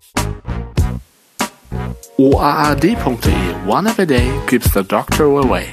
OAAD.de One App a Day keeps the doctor away.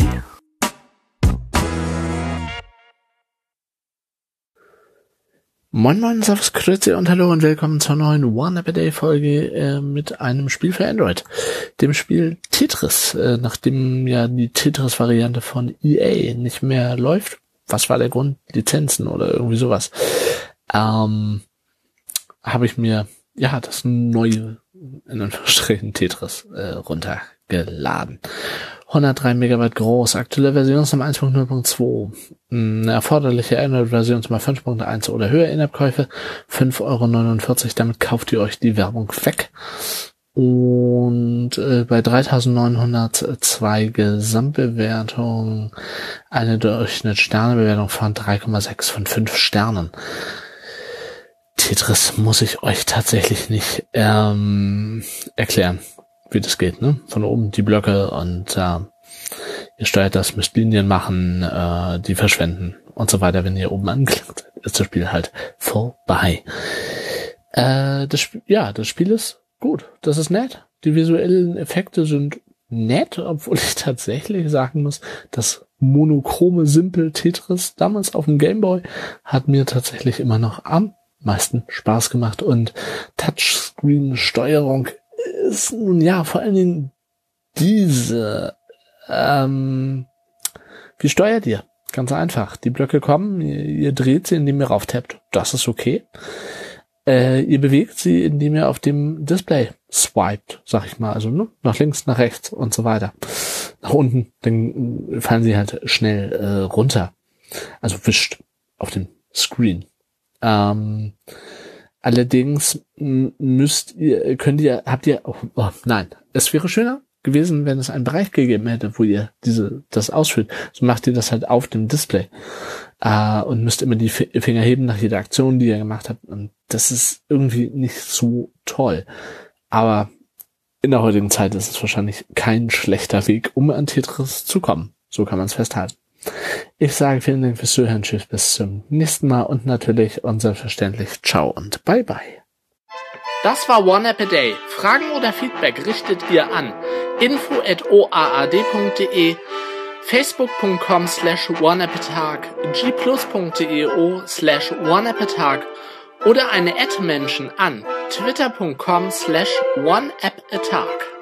Moin Moin, Servus, Grüezi und Hallo und willkommen zur neuen One App a Day Folge mit einem Spiel für Android, dem Spiel Tetris, nachdem ja die Tetris-Variante von EA nicht mehr läuft. Was war der Grund? Lizenzen oder irgendwie sowas. Habe ich mir das neue, in Anführungsstrichen, Tetris runtergeladen. 103 Megabyte groß, aktuelle Versionsnummer 1.0.2, erforderliche Android-Versionsnummer 5.1 oder höher, In-App-Käufe 5,49 €, damit kauft ihr euch die Werbung weg. Und bei 3.902 Gesamtbewertungen eine Durchschnitt-Sternebewertung von 3,6 von 5 Sternen. Tetris muss ich euch tatsächlich nicht erklären, wie das geht, ne? Von oben die Blöcke und ihr steuert das, müsst Linien machen, die verschwenden und so weiter. Wenn ihr oben angeklickt seid, ist das Spiel halt vorbei. Das Spiel ist gut, das ist nett. Die visuellen Effekte sind nett, obwohl ich tatsächlich sagen muss, das monochrome Simple Tetris damals auf dem Gameboy hat mir tatsächlich immer noch am meisten Spaß gemacht, und Touchscreen-Steuerung ist nun vor allen Dingen diese, wie steuert ihr? Ganz einfach. Die Blöcke kommen, ihr dreht sie, indem ihr rauftappt. Das ist okay. Ihr bewegt sie, indem ihr auf dem Display swiped, sag ich mal, also nach links, nach rechts und so weiter. Nach unten, dann fallen sie halt schnell runter. Also wischt auf dem Screen. Allerdings es wäre schöner gewesen, wenn es einen Bereich gegeben hätte, wo ihr das ausführt. So macht ihr das halt auf dem Display und müsst immer die Finger heben nach jeder Aktion, die ihr gemacht habt, und das ist irgendwie nicht so toll. Aber in der heutigen Zeit ist es wahrscheinlich kein schlechter Weg, um an Tetris zu kommen. So kann man es festhalten. Ich sage vielen Dank fürs Zuhören, tschüss, bis zum nächsten Mal und natürlich und selbstverständlich ciao und bye bye. Das war One App a Day. Fragen oder Feedback richtet ihr an info@oaad.de, facebook.com/oneappatag, gplus.deo/oneappatag oder eine @Menschen an twitter.com/oneappatag.